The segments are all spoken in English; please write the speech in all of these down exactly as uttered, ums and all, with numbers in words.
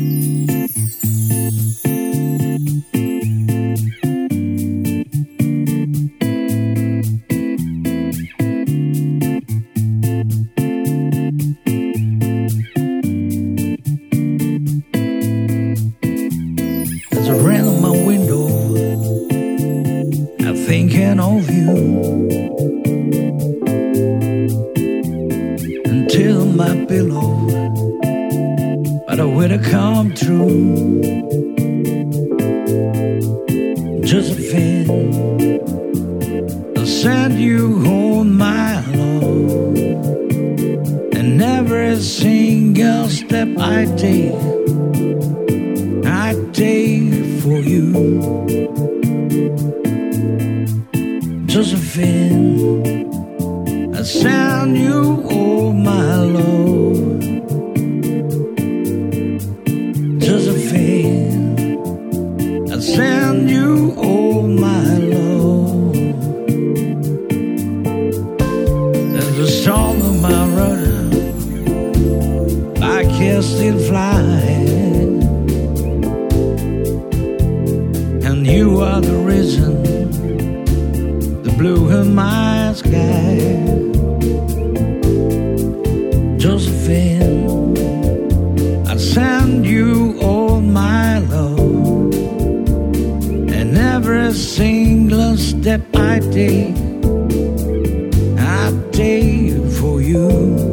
There's a rain on my window, I'm thinking of you. Until my pillow, but the weather come true. Josephine, I send you home my love, and every single step I take, I take for you. Josephine, I send you all my love. Josephine, I send you all my love. There's a storm in my rudder, I can still fly, and you are the reason, the blue in my sky. Josephine, I send you all my love, and every single step I take, I take for you.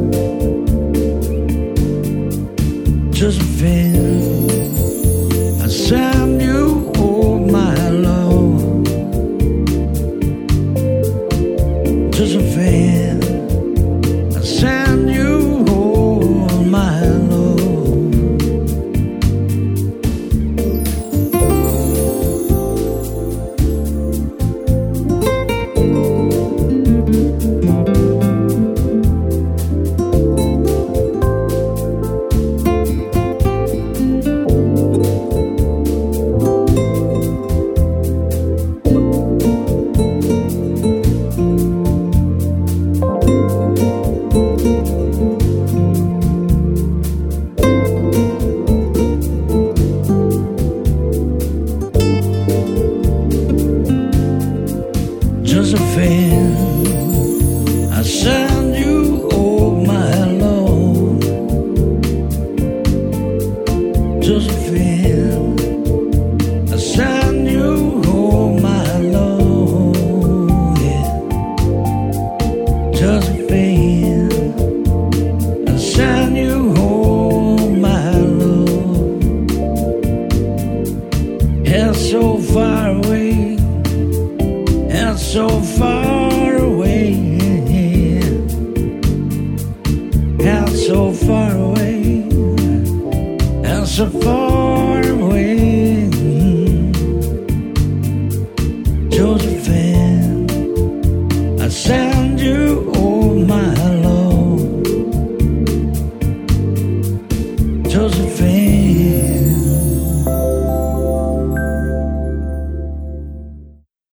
Josephine, I send you all my love. Josephine, I send you all my love. Josephine, I send you all my love. Josephine, I send you all my love. Yeah. Josephine, I send you all my love. It's so far away, it's so far away, it's so far away, it's so far